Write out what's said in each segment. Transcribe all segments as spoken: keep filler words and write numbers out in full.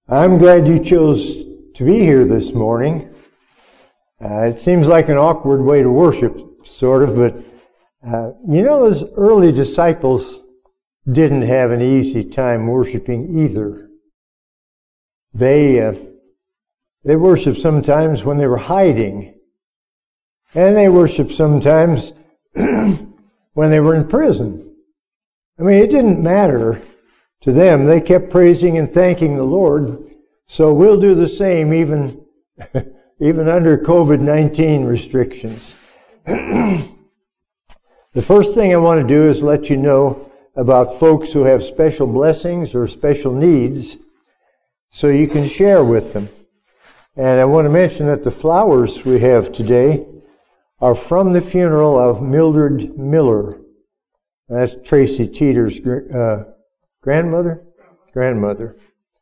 I'm glad you chose to be here this morning. Uh, it seems like an awkward way to worship, sort of, but uh, you know, those early disciples didn't have an easy time worshiping either. They uh, they worshiped sometimes when they were hiding, and they worshiped sometimes when they were in prison. I mean, it didn't matter to them. They kept praising and thanking the Lord. So we'll do the same even, even under COVID nineteen restrictions. The first thing I want to do is let you know about folks who have special blessings or special needs so you can share with them. And I want to mention that the flowers we have today are from the funeral of Mildred Miller. That's Tracy Teeter's uh, grandmother? Grandmother.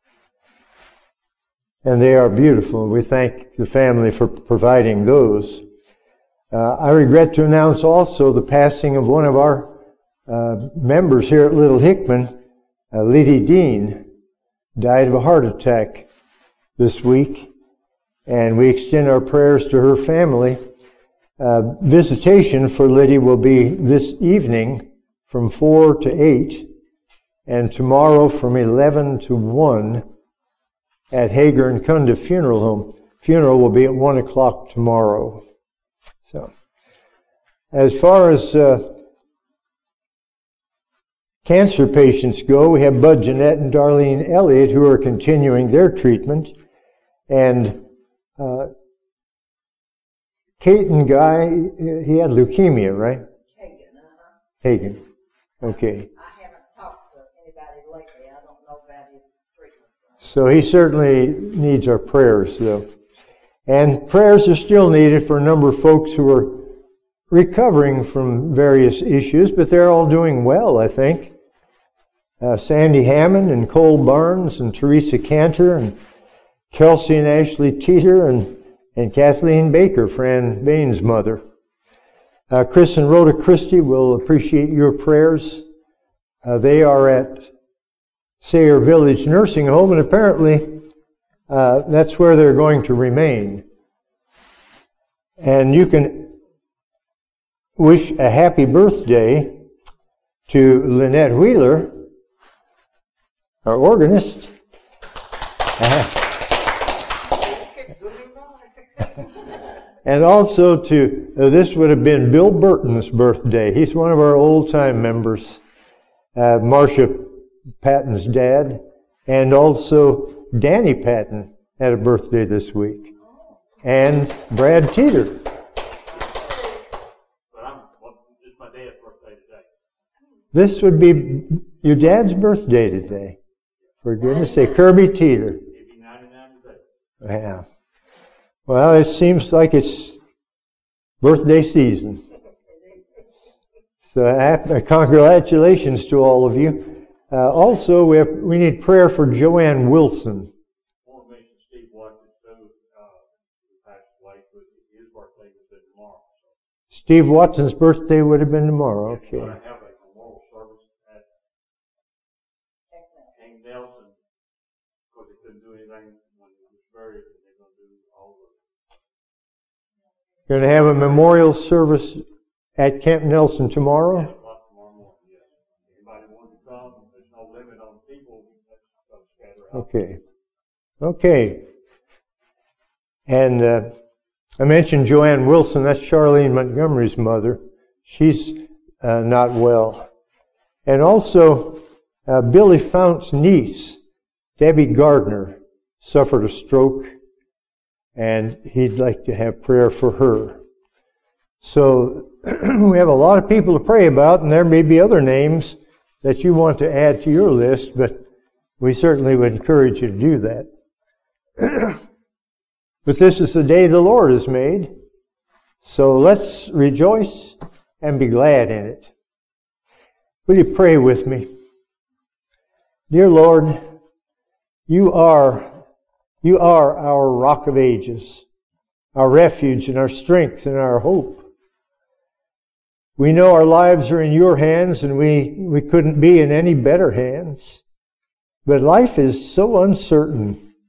And they are beautiful. We thank the family for providing those. Uh, I regret to announce also the passing of one of our uh, members here at Little Hickman, uh, Liddy Dean, died of a heart attack this week. And we extend our prayers to her family. Uh, visitation for Liddy will be this evening from four to eight. And tomorrow from eleven to one at Hager and Kunda Funeral Home. Funeral will be at one o'clock tomorrow. So, as far as uh, cancer patients go, we have Bud Jeanette and Darlene Elliott who are continuing their treatment. And uh, Caton Guy, he had leukemia, right? Hagen, uh-huh. Hagen. Okay. I haven't talked to anybody lately. I don't know about his treatment. So he certainly needs our prayers, though. And prayers are still needed for a number of folks who are recovering from various issues, but they're all doing well, I think. Uh, Sandy Hammond and Cole Barnes and Teresa Cantor and Kelsey and Ashley Teeter and, and Kathleen Baker, Fran Bain's mother. Uh, Chris and Rhoda Christie will appreciate your prayers. Uh, they are at Sayre Village Nursing Home, and apparently uh, that's where they're going to remain. And you can wish a happy birthday to Lynette Wheeler, our organist. And also to, uh, this would have been Bill Burton's birthday. He's one of our old-time members. Uh, Marcia Patton's dad. And also Danny Patton had a birthday this week. And Brad Teeter. But I'm, well, it's my dad's birthday today. This would be your dad's birthday today. For goodness sake, Kirby Teeter. He'd be ninety-nine today. Yeah. Well, it seems like it's birthday season. So uh, congratulations to all of you. Uh, also, we have, we need prayer for Joanne Wilson. I want to mention Steve Watkins, too, uh, who passed away, but his birthday was been tomorrow. So. Steve Watson's birthday would have been tomorrow. Okay. We're going to have a memorial service at King Nelson, because they couldn't do anything when he was buried, and they're going to do all the Going to have a memorial service at Camp Nelson tomorrow? ten o'clock tomorrow morning, yes. Anybody wants to come, there's no limit on people, let's scatter out. Okay. Okay. And uh, I mentioned Joanne Wilson. That's Charlene Montgomery's mother. She's uh, not well. And also uh, Billy Fount's niece, Debbie Gardner, suffered a stroke. And he'd like to have prayer for her. So we have a lot of people to pray about, and there may be other names that you want to add to your list, but we certainly would encourage you to do that. But this is the day the Lord has made, so let's rejoice and be glad in it. Will you pray with me? Dear Lord, you are You are our rock of ages, our refuge and our strength and our hope. We know our lives are in your hands, and we, we couldn't be in any better hands. But life is so uncertain.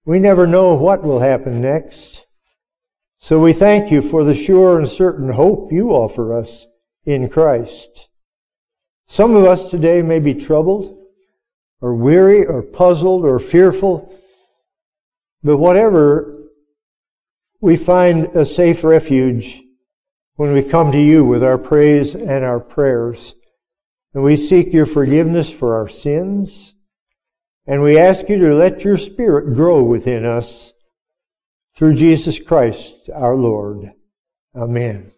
We never know what will happen next. So we thank you for the sure and certain hope you offer us in Christ. Some of us today may be troubled, or weary, or puzzled, or fearful, but whatever, we find a safe refuge when we come to you with our praise and our prayers. And we seek your forgiveness for our sins. And we ask you to let your Spirit grow within us through Jesus Christ our Lord. Amen.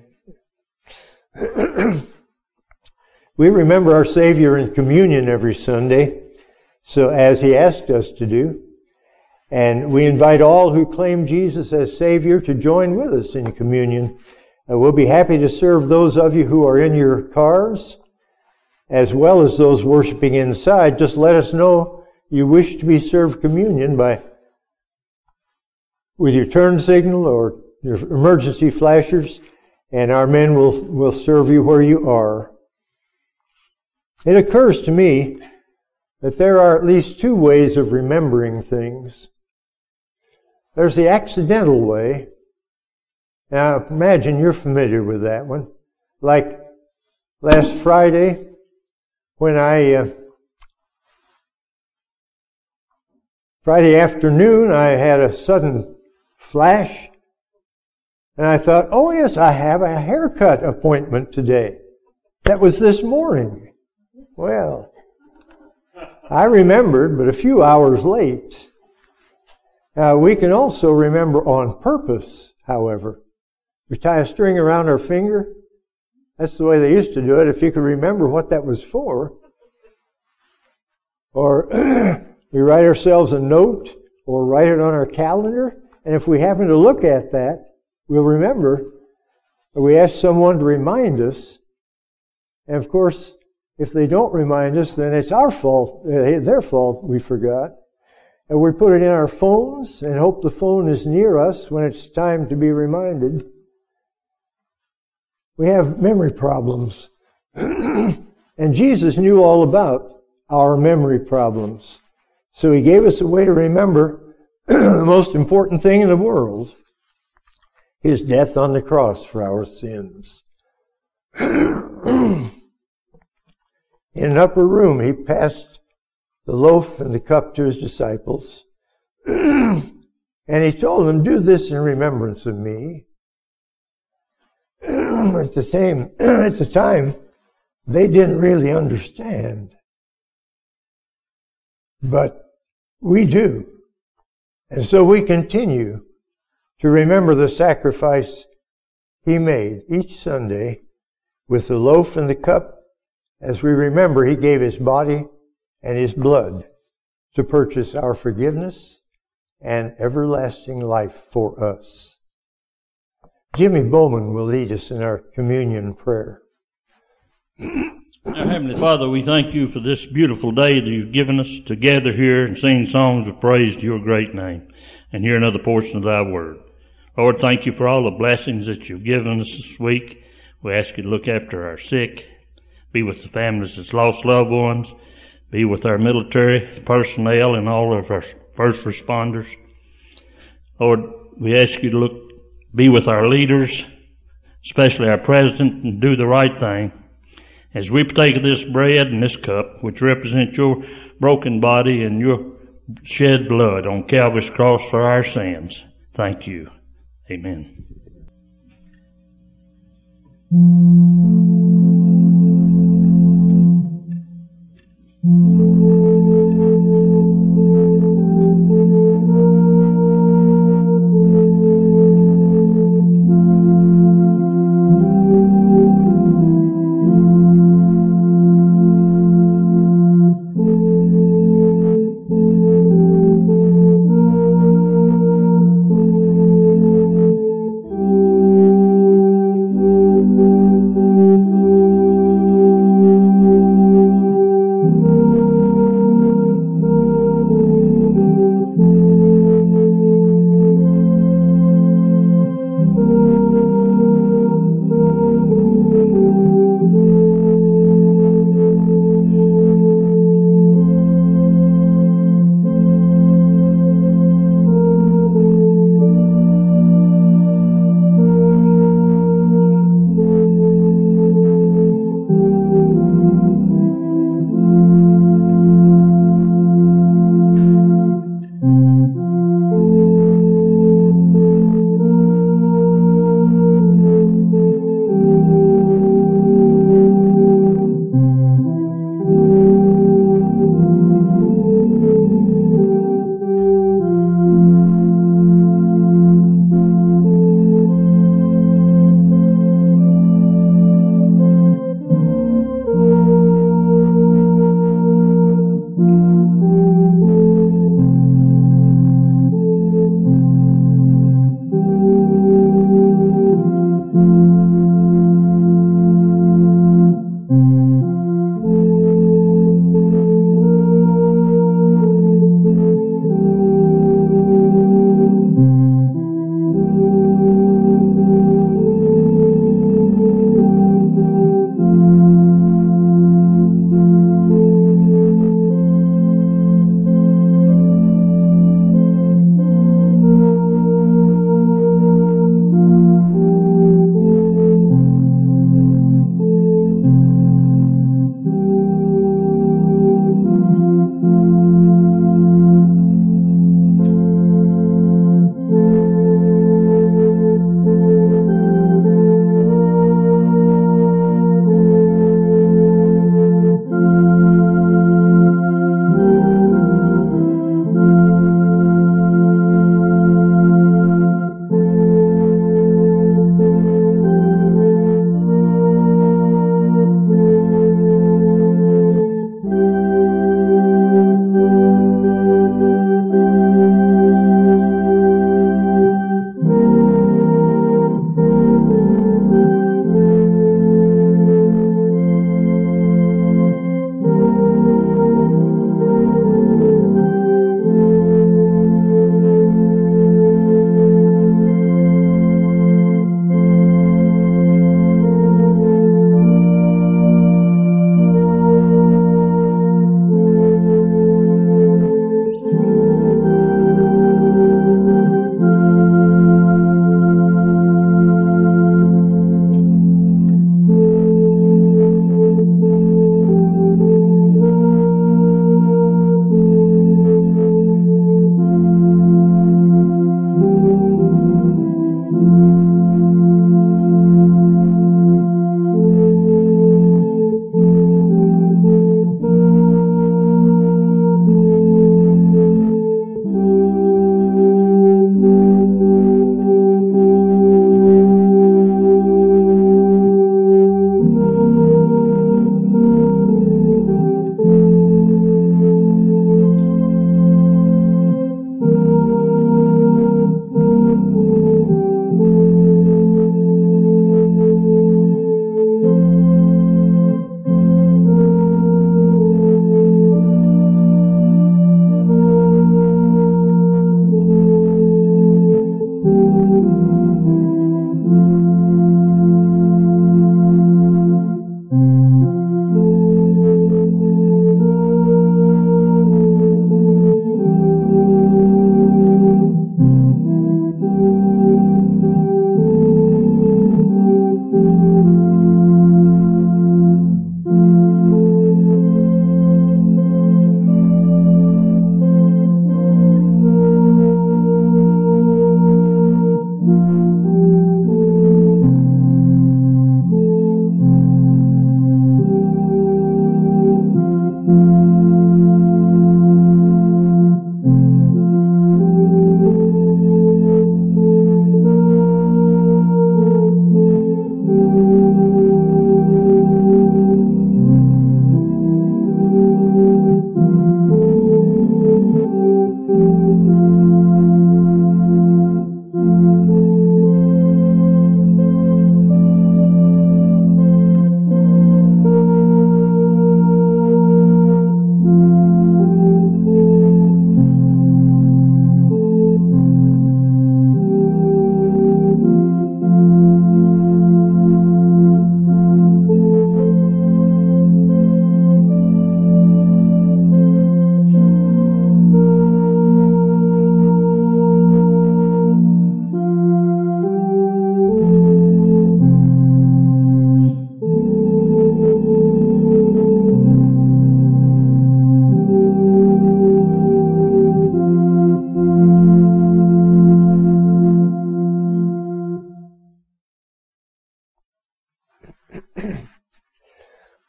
We remember our Savior in communion every Sunday, so as He asked us to do. And we invite all who claim Jesus as Savior to join with us in communion. And we'll be happy to serve those of you who are in your cars, as well as those worshiping inside. Just let us know you wish to be served communion by with your turn signal or your emergency flashers, and our men will, will serve you where you are. It occurs to me that there are at least two ways of remembering things. There's the accidental way. Now, imagine you're familiar with that one. Like last Friday, when I, uh, Friday afternoon, I had a sudden flash, and I thought, oh yes, I have a haircut appointment today. That was this morning. Well, I remembered, but a few hours late. Uh, we can also remember on purpose, however. We tie a string around our finger. That's the way they used to do it, if you could remember what that was for. Or we write ourselves a note or write it on our calendar, and if we happen to look at that, we'll remember. Or we ask someone to remind us, and of course, if they don't remind us, then it's our fault, their fault we forgot. And we put it in our phones and hope the phone is near us when it's time to be reminded. We have memory problems. And Jesus knew all about our memory problems. So He gave us a way to remember the most important thing in the world, His death on the cross for our sins. In an upper room, He passed the loaf and the cup to His disciples. And He told them, do this in remembrance of me. At the same, at the time, they didn't really understand. But we do. And so we continue to remember the sacrifice He made each Sunday with the loaf and the cup. As we remember, He gave His body and His blood to purchase our forgiveness and everlasting life for us. Jimmy Bowman will lead us in our communion prayer. Our Heavenly Father, we thank You for this beautiful day that You've given us to gather here and sing songs of praise to Your great name and hear another portion of Thy word. Lord, thank You for all the blessings that You've given us this week. We ask You to look after our sick, be with the families that's lost loved ones, be with our military personnel and all of our first responders. Lord, we ask You to look, be with our leaders, especially our president, and do the right thing. As we partake of this bread and this cup, which represent Your broken body and Your shed blood on Calvary's cross for our sins, thank You. Amen.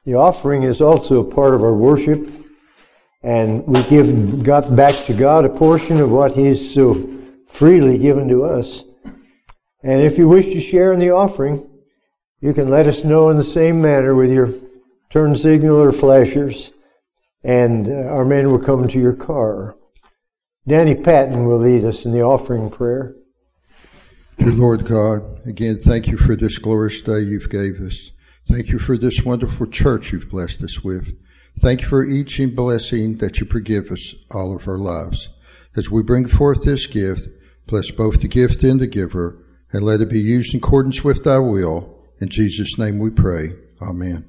The offering is also a part of our worship, and we give got back to God a portion of what He's so freely given to us. And if you wish to share in the offering, you can let us know in the same manner with your turn signal or flashers, and uh, our men will come to your car. Danny Patton will lead us in the offering prayer. Dear Lord God, again, thank you for this glorious day you've gave us. Thank you for this wonderful church you've blessed us with. Thank you for each blessing that you forgive us all of our lives. As we bring forth this gift, bless both the gift and the giver, and let it be used in accordance with thy will. In Jesus' name we pray. Amen.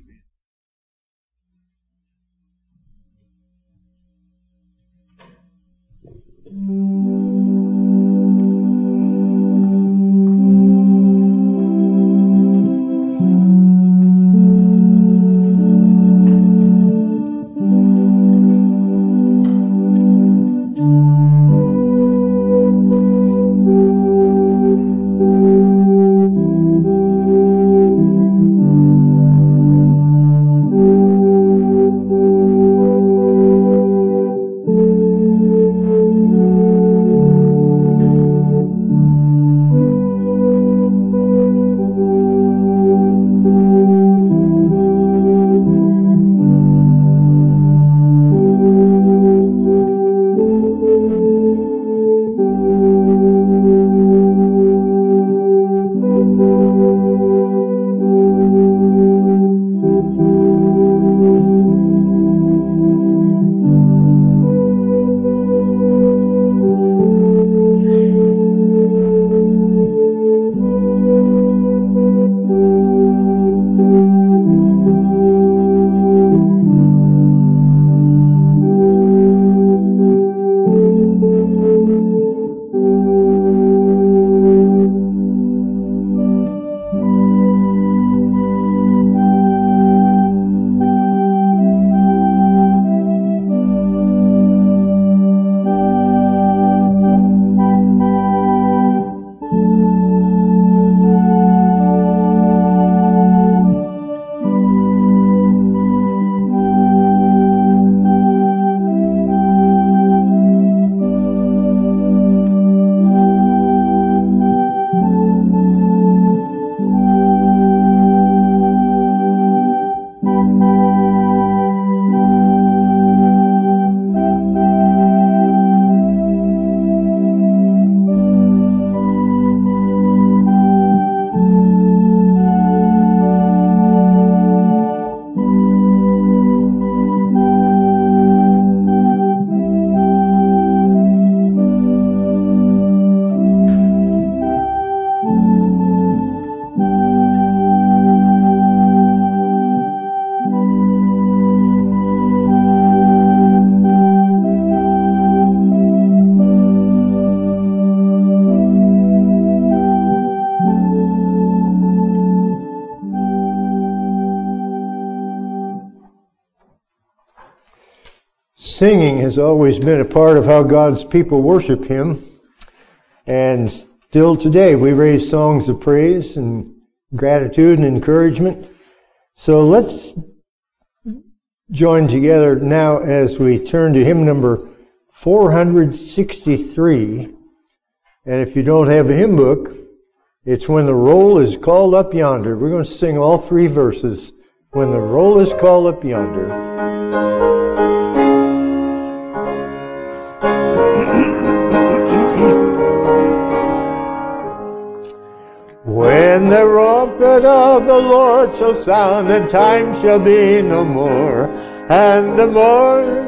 Singing has always been a part of how God's people worship Him. And still today we raise songs of praise and gratitude and encouragement. So let's join together now as we turn to hymn number four hundred sixty-three. And if you don't have a hymn book, it's When the Roll is Called Up Yonder. We're going to sing all three verses. When the roll is called up yonder. When the trumpet of the Lord shall sound, and time shall be no more, and the morning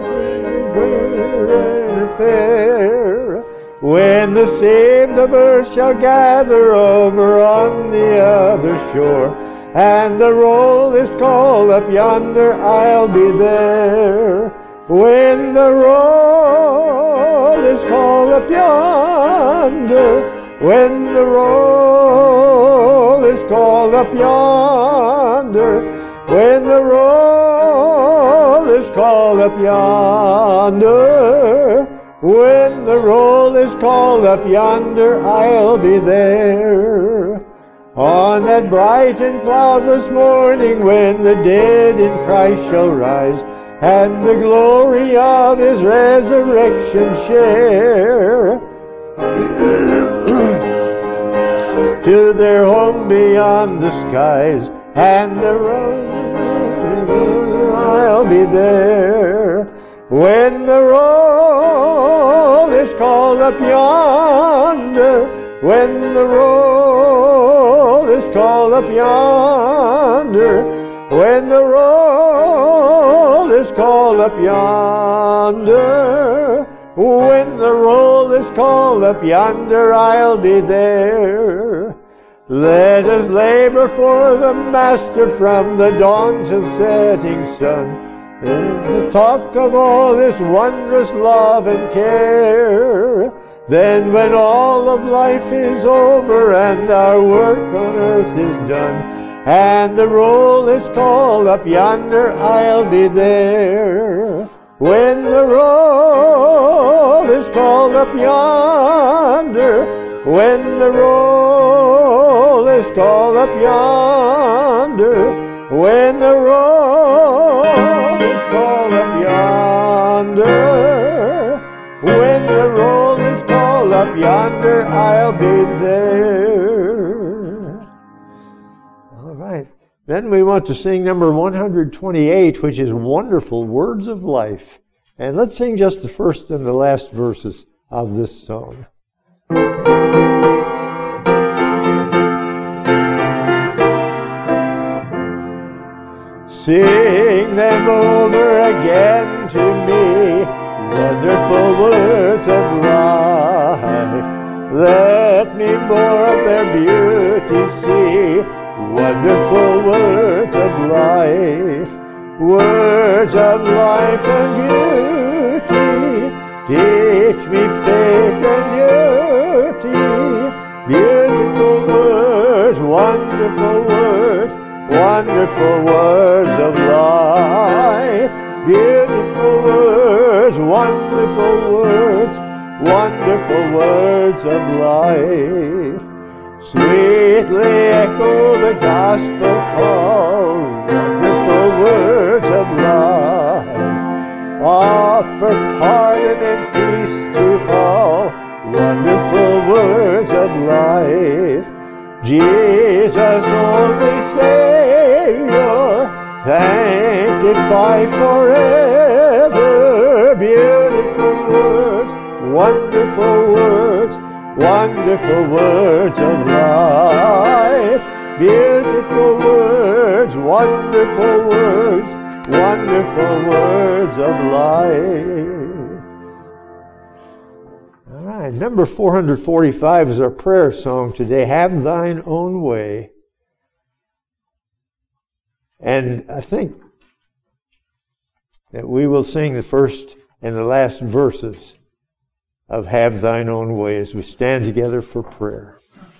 and fair, when the saved of earth shall gather over on the other shore, and the roll is called up yonder, I'll be there. When the roll is called up yonder, when the roll is called up yonder, when the roll is called up yonder, when the roll is called up yonder, I'll be there. On that bright and cloudless morning when the dead in Christ shall rise, and the glory of His resurrection share, to their home beyond the skies, and the road I'll be there. When the roll is called up yonder, when the roll is called up yonder, when the roll is called up yonder, when the roll is called up yonder, I'll be there. Let us labor for the Master from the dawn till setting sun. There's the talk of all this wondrous love and care. Then when all of life is over and our work on earth is done, and the roll is called up yonder, I'll be there. When the roll is called up yonder, when the roll is called up yonder, when the roll is called up yonder, when the roll is called up yonder, I'll be there. All right. Then we want to sing number one hundred twenty-eight, which is Wonderful Words of Life. And let's sing just the first and the last verses of this song. Sing them over again to me, wonderful words of life. Let me more of their beauty see, wonderful words of life. Words of life and beauty, teach me faith and beauty. Beautiful words, wonderful words, wonderful words of life. Beautiful words, wonderful words, wonderful words of life. Sweetly echo the gospel call, wonderful words of life. Offer pardon and peace to all, wonderful words of life. Jesus, only Savior, sanctify forever. Beautiful words, wonderful words, wonderful words of life. Beautiful words, wonderful words, wonderful words of life. All right, number four hundred forty-five is our prayer song today, Have Thine Own Way. And I think that we will sing the first and the last verses of Have Thine Own Way as we stand together for prayer.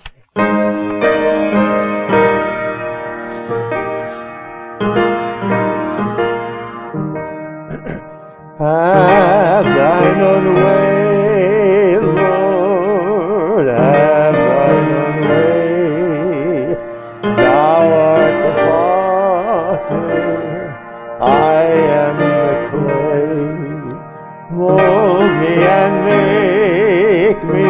Have Thine own way, Lord, have Thine own way. Thou art the potter, I am the clay. Mold me and make me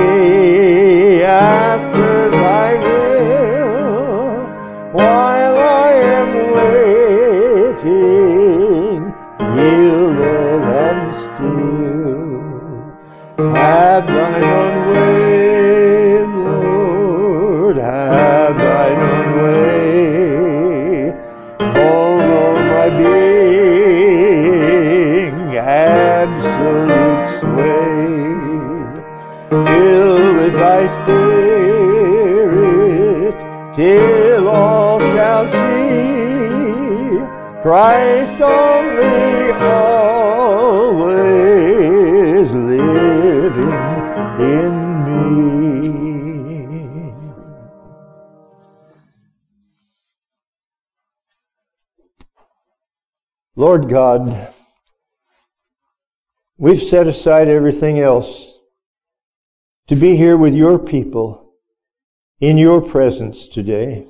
after Thy will, while I am waiting, yielded and still. Have Thine own way, Lord, have Thine own way. All my being, absolute sway. Fill with Thy Spirit, till all shall see Christ only, always living in me. Lord God, we've set aside everything else to be here with Your people in your presence today.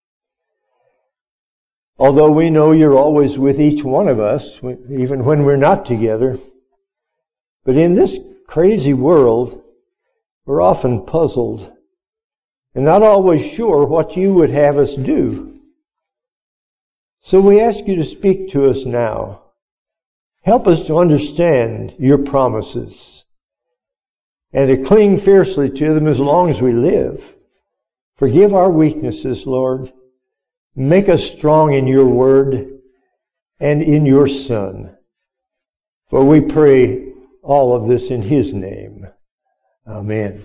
Although we know you're always with each one of us, even when we're not together. But in this crazy world, we're often puzzled and not always sure what you would have us do. So we ask you to speak to us now. Help us to understand your promises and to cling fiercely to them as long as we live. Forgive our weaknesses, Lord. Make us strong in your word and in your Son. For we pray all of this in his name. Amen.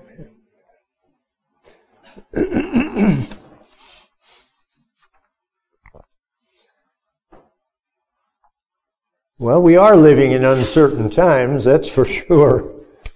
Amen. Well, we are living in uncertain times, that's for sure.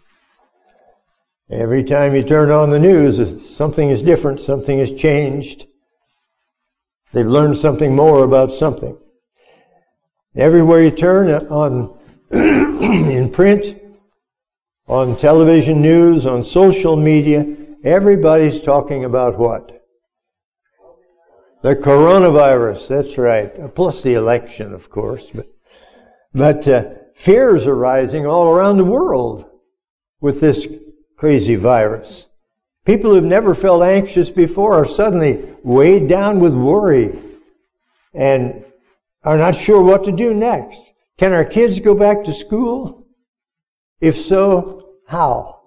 Every time you turn on the news, something is different, something has changed. They've learned something more about something. Everywhere you turn, on in print, on television news, on social media, everybody's talking about what? The coronavirus, that's right. Plus the election, of course. But, but uh, fears are rising all around the world with this crazy virus. People who've never felt anxious before are suddenly weighed down with worry and are not sure what to do next. Can our kids go back to school? If so, how?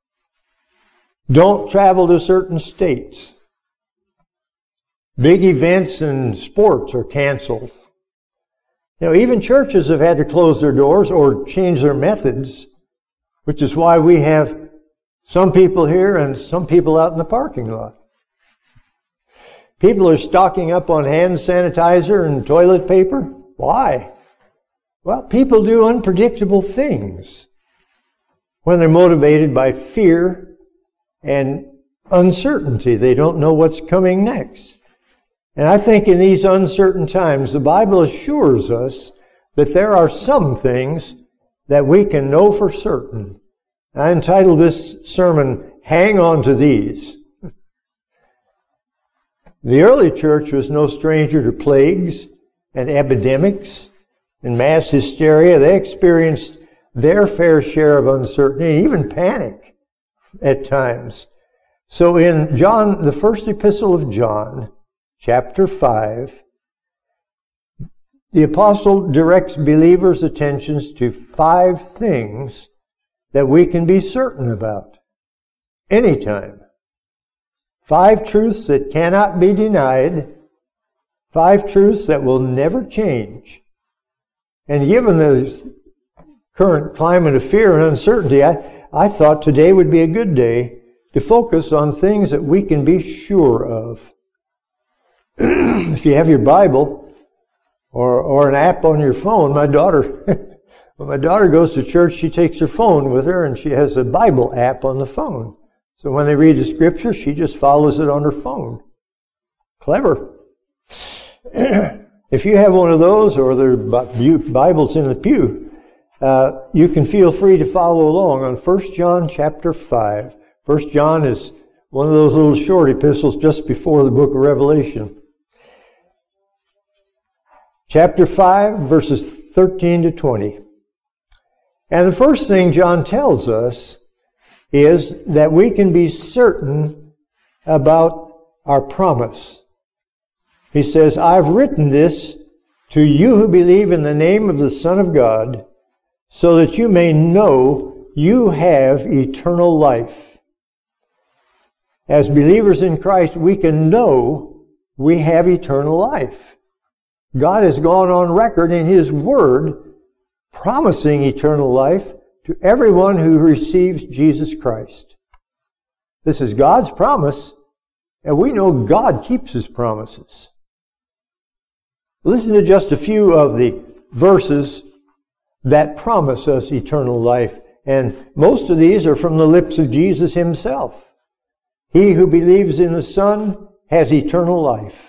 Don't travel to certain states. Big events and sports are canceled. You know, even churches have had to close their doors or change their methods, which is why we have some people here and some people out in the parking lot. People are stocking up on hand sanitizer and toilet paper. Why? Well, people do unpredictable things when they're motivated by fear and uncertainty. They don't know what's coming next. And I think in these uncertain times, the Bible assures us that there are some things that we can know for certain. I entitled this sermon, Hang On to These. The early church was no stranger to plagues and epidemics and mass hysteria. They experienced their fair share of uncertainty, even panic at times. So in John, the first epistle of John, chapter five, the apostle directs believers' attentions to five things that we can be certain about anytime. Five truths that cannot be denied. Five truths that will never change. And given the current climate of fear and uncertainty, I, I thought today would be a good day to focus on things that we can be sure of. If you have your Bible or, or an app on your phone, my daughter... When my daughter goes to church, she takes her phone with her and she has a Bible app on the phone. So when they read the scripture, she just follows it on her phone. Clever. If you have one of those or there are Bibles in the pew, uh, you can feel free to follow along on First John chapter five. First John is one of those little short epistles just before the book of Revelation. Chapter five, verses thirteen to twenty. And the first thing John tells us is that we can be certain about our promise. He says, I've written this to you who believe in the name of the Son of God, so that you may know you have eternal life. As believers in Christ, we can know we have eternal life. God has gone on record in His Word promising eternal life to everyone who receives Jesus Christ. This is God's promise, and we know God keeps His promises. Listen to just a few of the verses that promise us eternal life, and most of these are from the lips of Jesus Himself. He who believes in the Son has eternal life.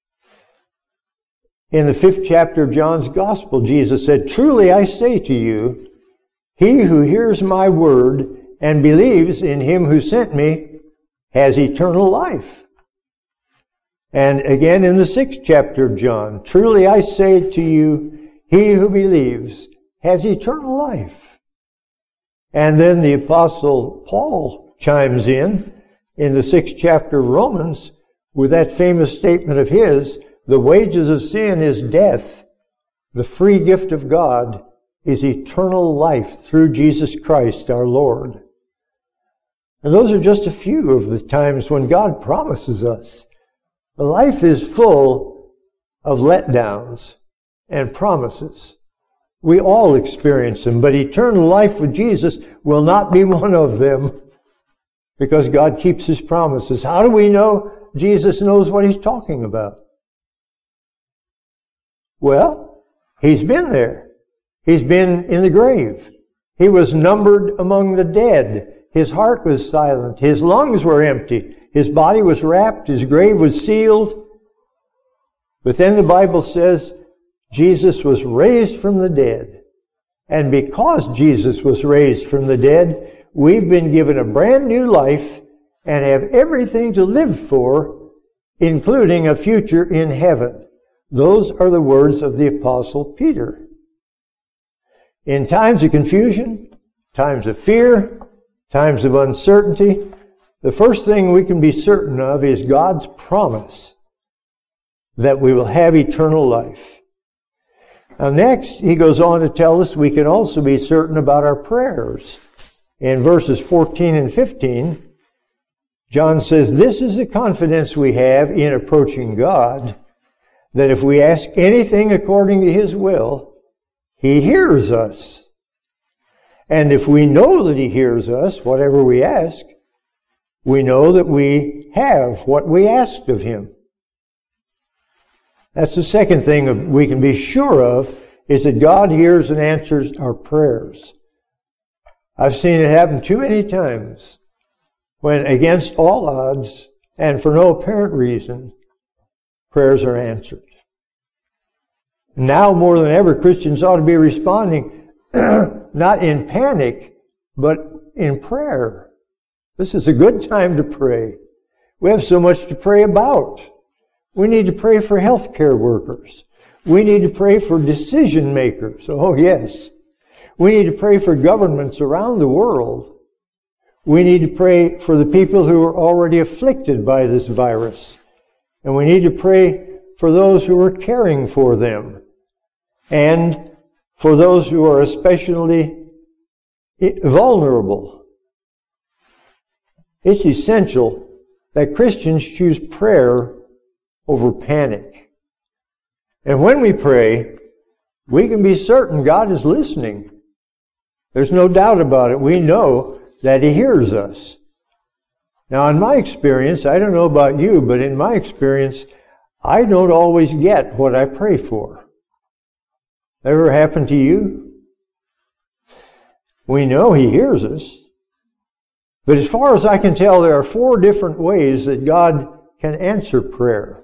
In the fifth chapter of John's Gospel, Jesus said, Truly I say to you, he who hears my word and believes in Him who sent me has eternal life. And again in the sixth chapter of John, truly I say to you, he who believes has eternal life. And then the Apostle Paul chimes in, in the sixth chapter of Romans, with that famous statement of his, the wages of sin is death. The free gift of God is eternal life through Jesus Christ our Lord. And those are just a few of the times when God promises us. Life is full of letdowns and promises. We all experience them, but eternal life with Jesus will not be one of them because God keeps His promises. How do we know Jesus knows what He's talking about? Well, He's been there. He's been in the grave. He was numbered among the dead. His heart was silent. His lungs were empty. His body was wrapped. His grave was sealed. But then the Bible says Jesus was raised from the dead. And because Jesus was raised from the dead, we've been given a brand new life and have everything to live for, including a future in heaven. Those are the words of the Apostle Peter. In times of confusion, times of fear, times of uncertainty, the first thing we can be certain of is God's promise that we will have eternal life. Now next, he goes on to tell us we can also be certain about our prayers. In verses fourteen and fifteen, John says, this is the confidence we have in approaching God, that if we ask anything according to His will, He hears us. And if we know that He hears us, whatever we ask, we know that we have what we asked of Him. That's the second thing we can be sure of, is that God hears and answers our prayers. I've seen it happen too many times when, against all odds and for no apparent reason, prayers are answered. Now more than ever, Christians ought to be responding not in panic, but in prayer. This is a good time to pray. We have so much to pray about. We need to pray for healthcare workers. We need to pray for decision makers. Oh, yes. We need to pray for governments around the world. We need to pray for the people who are already afflicted by this virus. And we need to pray for those who are caring for them. And for those who are especially vulnerable. It's essential that Christians choose prayer over panic. And when we pray, we can be certain God is listening. There's no doubt about it. We know that He hears us. Now, in my experience, I don't know about you, but in my experience, I don't always get what I pray for. Ever happened to you? We know He hears us. But as far as I can tell, there are four different ways that God can answer prayer.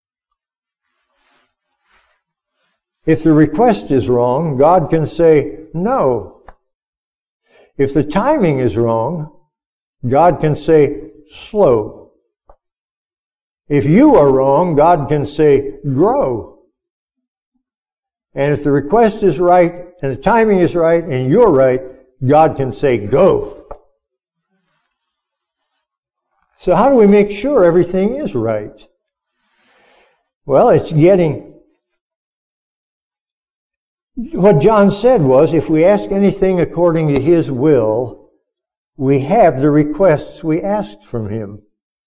If the request is wrong, God can say no. If the timing is wrong, God can say slow. If you are wrong, God can say grow. And if the request is right, and the timing is right, and you're right, God can say go. So how do we make sure everything is right? Well, it's getting... What John said was, if we ask anything according to His will, we have the requests we asked from Him.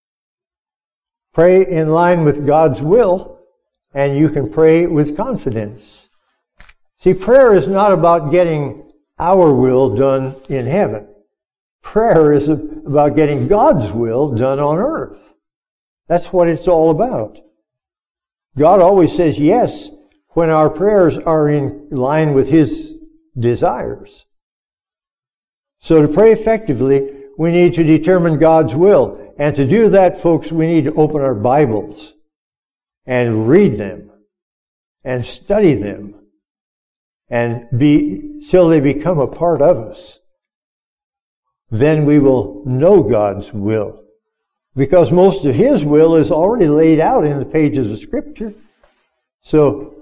Pray in line with God's will, and you can pray with confidence. See, prayer is not about getting our will done in heaven. Prayer is about getting God's will done on earth. That's what it's all about. God always says yes when our prayers are in line with His desires. So to pray effectively, we need to determine God's will. And to do that, folks, we need to open our Bibles and read them and study them and be till they become a part of us. Then we will know God's will. because most of His will is already laid out in the pages of Scripture. So,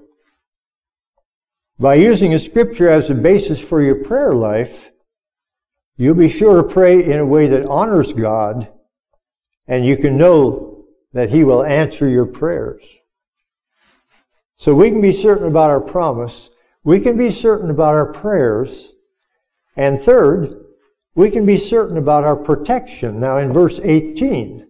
by using a Scripture as a basis for your prayer life, you'll be sure to pray in a way that honors God, and you can know that He will answer your prayers. So we can be certain about our promise. We can be certain about our prayers. And third, we can be certain about our protection. Now in verse eighteen,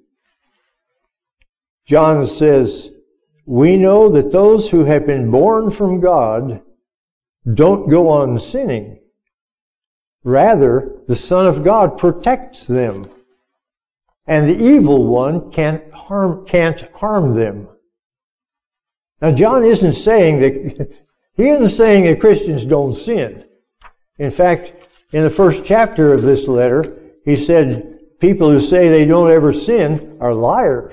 John says, we know that those who have been born from God don't go on sinning. Rather, the Son of God protects them, and the evil one can't harm, can't harm them. Now, John isn't saying that, he isn't saying that Christians don't sin. In fact, in the first chapter of this letter, he said people who say they don't ever sin are liars.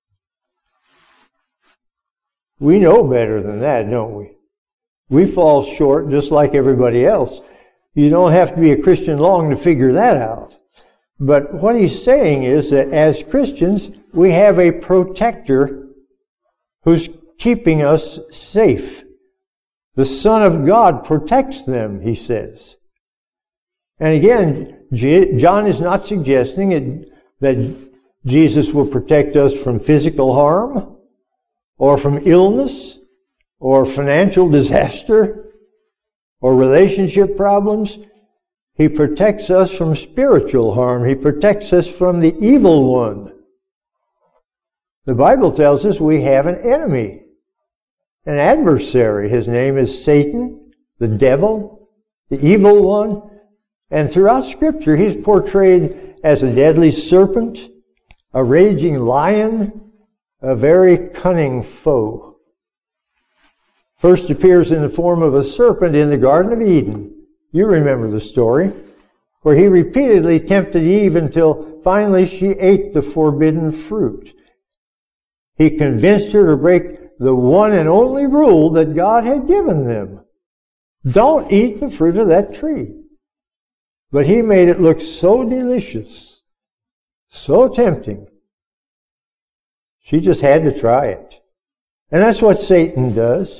We know better than that, don't we? We fall short just like everybody else. You don't have to be a Christian long to figure that out. But what he's saying is that as Christians, we have a protector who's keeping us safe. The Son of God protects them, he says. And again, John is not suggesting it, that Jesus will protect us from physical harm, or from illness, or financial disaster, or relationship problems. He protects us from spiritual harm. He protects us from the evil one. The Bible tells us we have an enemy, an adversary. His name is Satan, the devil, the evil one. And throughout Scripture, he's portrayed as a deadly serpent, a raging lion, a very cunning foe. First appears in the form of a serpent in the Garden of Eden. You remember the story, where he repeatedly tempted Eve until finally she ate the forbidden fruit. He convinced her to break the one and only rule that God had given them. Don't eat the fruit of that tree. But he made it look so delicious, so tempting. She just had to try it. And that's what Satan does.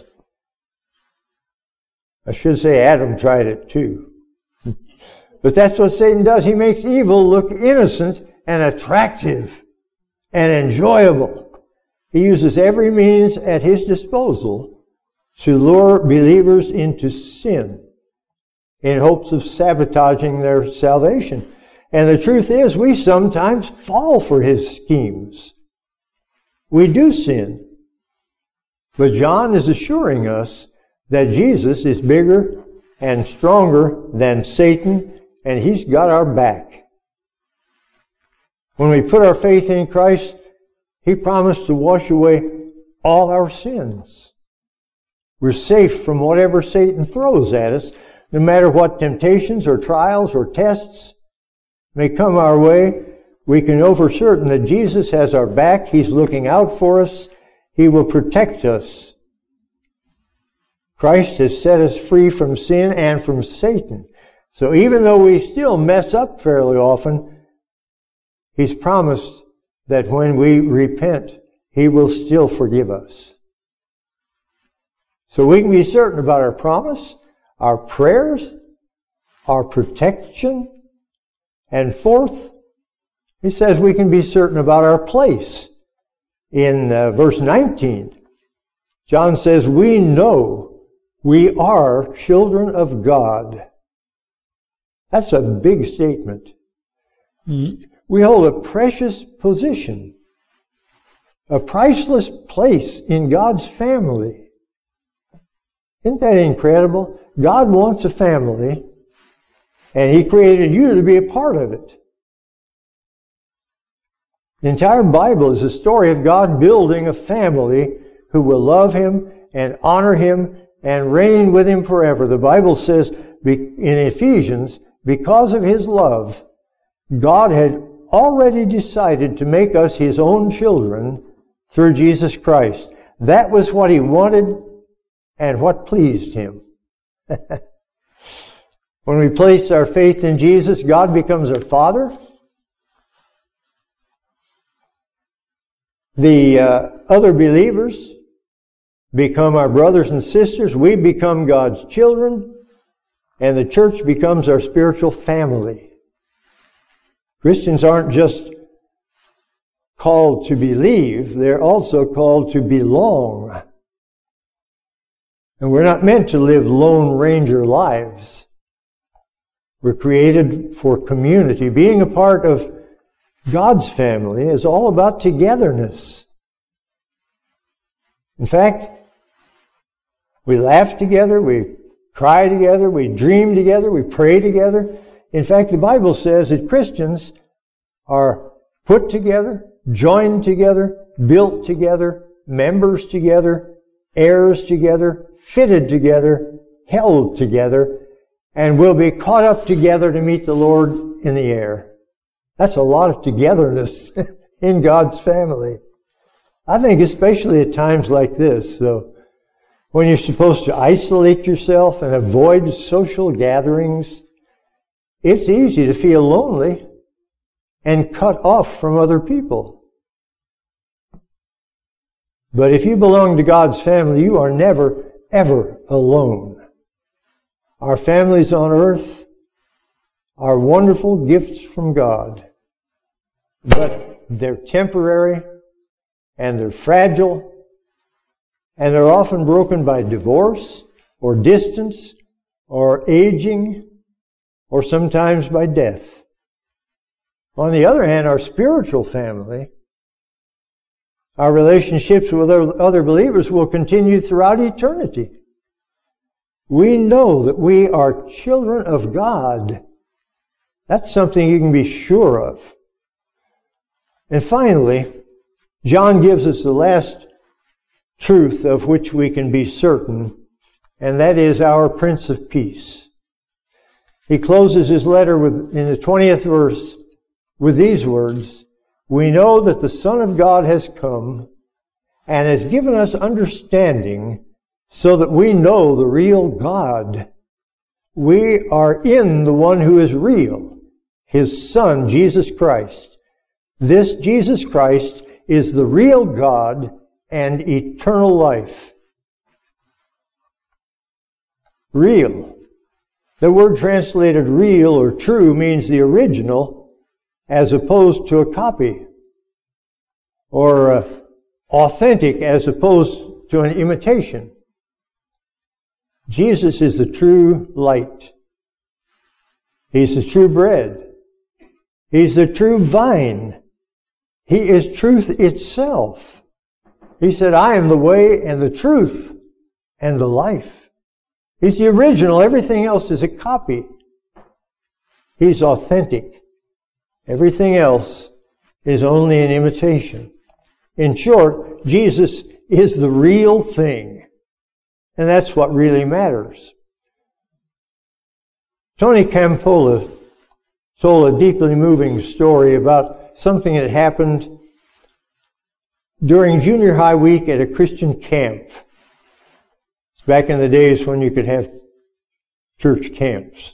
I should say Adam tried it too. But that's what Satan does. He makes evil look innocent and attractive and enjoyable. He uses every means at his disposal to lure believers into sin in hopes of sabotaging their salvation. And the truth is, we sometimes fall for his schemes. We do sin. But John is assuring us that Jesus is bigger and stronger than Satan, and he's got our back. When we put our faith in Christ, he promised to wash away all our sins. We're safe from whatever Satan throws at us, no matter what temptations or trials or tests may come our way. We can know for certain that Jesus has our back. He's looking out for us. He will protect us. Christ has set us free from sin and from Satan. So even though we still mess up fairly often, he's promised that when we repent, he will still forgive us. So we can be certain about our promise, our prayers, our protection. And fourth, he says we can be certain about our place. In uh, verse nineteen, John says, we know we are children of God. That's a big statement. We hold a precious position, a priceless place in God's family. Isn't that incredible? God wants a family, and he created you to be a part of it. The entire Bible is a story of God building a family who will love him and honor him and reign with him forever. The Bible says in Ephesians, because of his love, God had already decided to make us his own children through Jesus Christ. That was what he wanted and what pleased him. When we place our faith in Jesus, God becomes our Father. The uh, other believers become our brothers and sisters. We become God's children. And the church becomes our spiritual family. Christians aren't just called to believe, they're also called to belong. And we're not meant to live Lone Ranger lives. We're created for community. Being a part of God's family is all about togetherness. In fact, we laugh together, we cry together, we dream together, we pray together. In fact, the Bible says that Christians are put together, joined together, built together, members together, heirs together, fitted together, held together, and will be caught up together to meet the Lord in the air. That's a lot of togetherness in God's family. I think especially at times like this, though, when you're supposed to isolate yourself and avoid social gatherings, it's easy to feel lonely and cut off from other people. But if you belong to God's family, you are never, ever alone. Our families on earth are wonderful gifts from God, but they're temporary and they're fragile, and they're often broken by divorce or distance or aging or sometimes by death. On the other hand, our spiritual family, our relationships with other believers will continue throughout eternity. We know that we are children of God. That's something you can be sure of. And finally, John gives us the last truth of which we can be certain, and that is our Prince of Peace. He closes his letter with, in the twentieth verse with these words, "We know that the Son of God has come and has given us understanding so that we know the real God. We are in the one who is real, His Son, Jesus Christ. This Jesus Christ is the real God and eternal life." Real. The word translated real or true means the original as opposed to a copy, or uh, authentic as opposed to an imitation. Jesus is the true light. He's the true bread. He's the true vine. He is truth itself. He said, "I am the way and the truth and the life." He's the original. Everything else is a copy. He's authentic. Everything else is only an imitation. In short, Jesus is the real thing. And that's what really matters. Tony Campolo told a deeply moving story about something that happened during junior high week at a Christian camp. It's back in the days when you could have church camps.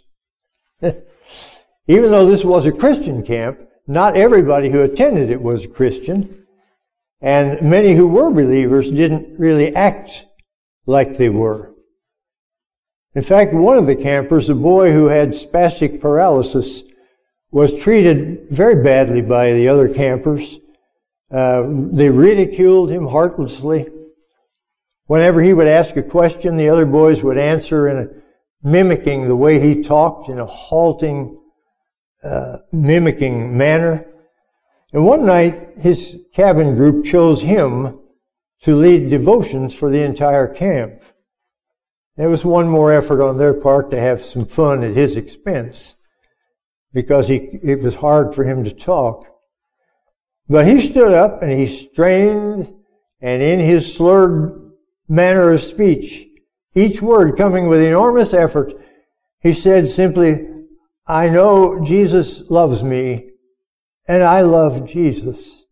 Even though this was a Christian camp, not everybody who attended it was a Christian, and many who were believers didn't really act like they were. In fact, one of the campers, a boy who had spastic paralysis, was treated very badly by the other campers. Uh, they ridiculed him heartlessly. Whenever he would ask a question, the other boys would answer in a mimicking the way he talked, in a halting, uh, mimicking manner. And one night, his cabin group chose him to lead devotions for the entire camp. It was one more effort on their part to have some fun at his expense, because he, it was hard for him to talk. But he stood up and he strained, and in his slurred manner of speech, each word coming with enormous effort, he said simply, "I know Jesus loves me, and I love Jesus."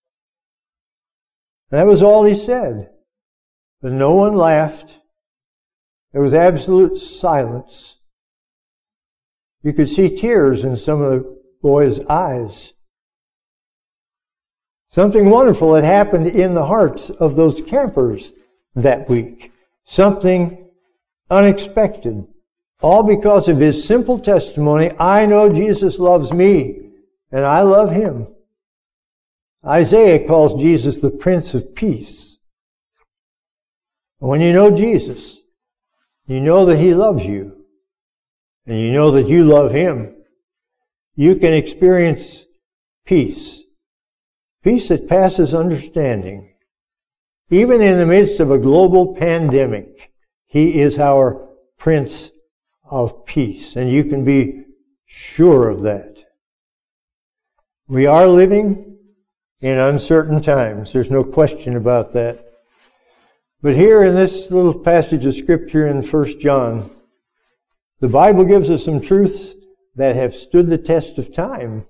And that was all he said. But no one laughed. There was absolute silence. You could see tears in some of the boys' eyes. Something wonderful had happened in the hearts of those campers that week. Something unexpected. All because of his simple testimony, I know Jesus loves me, and I love him. Isaiah calls Jesus the Prince of Peace. When you know Jesus, you know that he loves you, and you know that you love him. You can experience peace. Peace that passes understanding. Even in the midst of a global pandemic, he is our Prince of Peace, and you can be sure of that. We are living in uncertain times. There's no question about that. But here in this little passage of Scripture in First John, the Bible gives us some truths that have stood the test of time,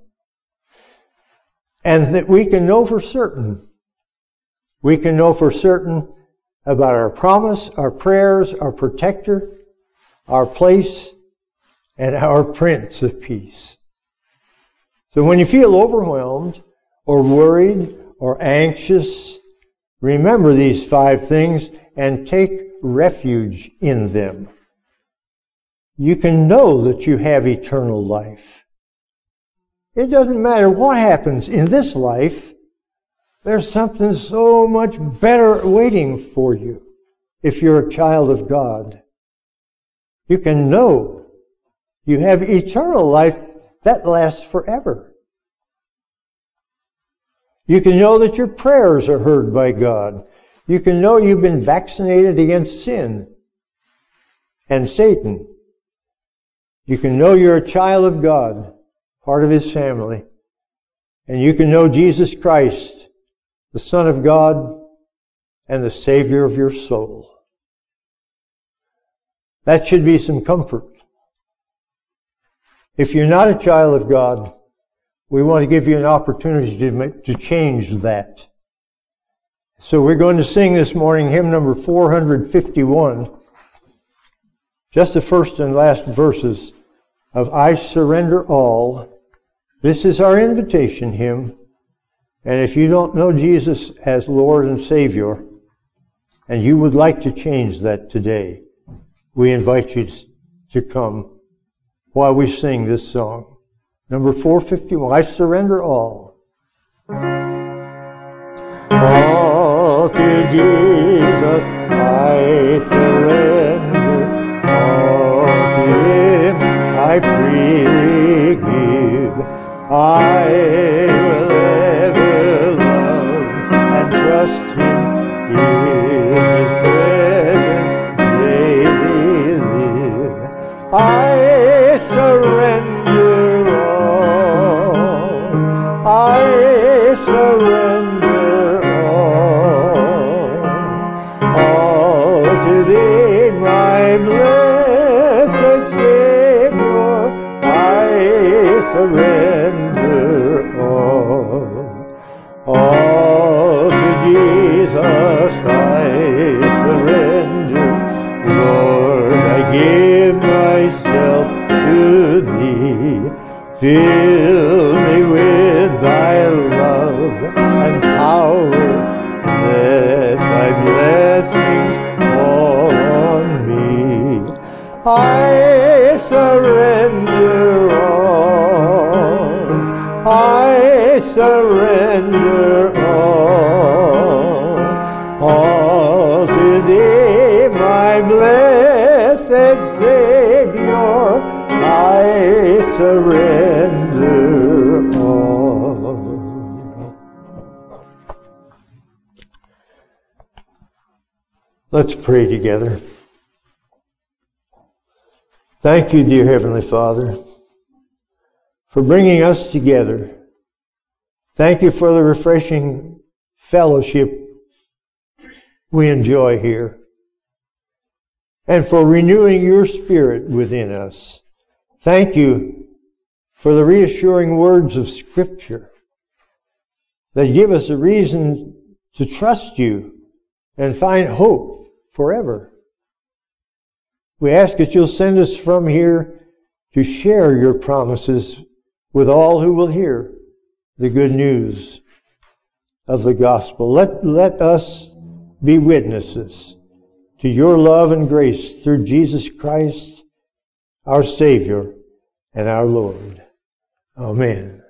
and that we can know for certain. We can know for certain about our promise, our prayers, our protector, our place, and our Prince of Peace. So when you feel overwhelmed, or worried, or anxious, remember these five things and take refuge in them. You can know that you have eternal life. It doesn't matter what happens in this life, there's something so much better waiting for you if you're a child of God. You can know you have eternal life that lasts forever. You can know that your prayers are heard by God. You can know you've been vaccinated against sin and Satan. You can know you're a child of God, part of his family. And you can know Jesus Christ, the Son of God and the Savior of your soul. That should be some comfort. If you're not a child of God, we want to give you an opportunity to, make, to change that. So we're going to sing this morning hymn number four hundred fifty-one. Just the first and last verses of I Surrender All. This is our invitation hymn. And if you don't know Jesus as Lord and Savior, and you would like to change that today, we invite you to come while we sing this song. Number four fifty-one, I Surrender All. All to Jesus I surrender, all to him I freely give. I will ever love and trust him in his presence daily live. I surrender all, I surrender all, all to thee, my blessed Savior, I surrender all, all to Jesus I surrender, Lord, I give myself to thee, fill me with thy love and power, let thy blessings fall on me. I surrender all, I surrender all, all to thee, my blessed Savior, I surrender all. Let's pray together. Thank you, dear Heavenly Father, for bringing us together. Thank you for the refreshing fellowship we enjoy here, and for renewing your Spirit within us. Thank you for the reassuring words of Scripture that give us a reason to trust you and find hope forever. We ask that you'll send us from here to share your promises with all who will hear the good news of the gospel. Let, let us be witnesses to your love and grace through Jesus Christ, our Savior and our Lord. Amen.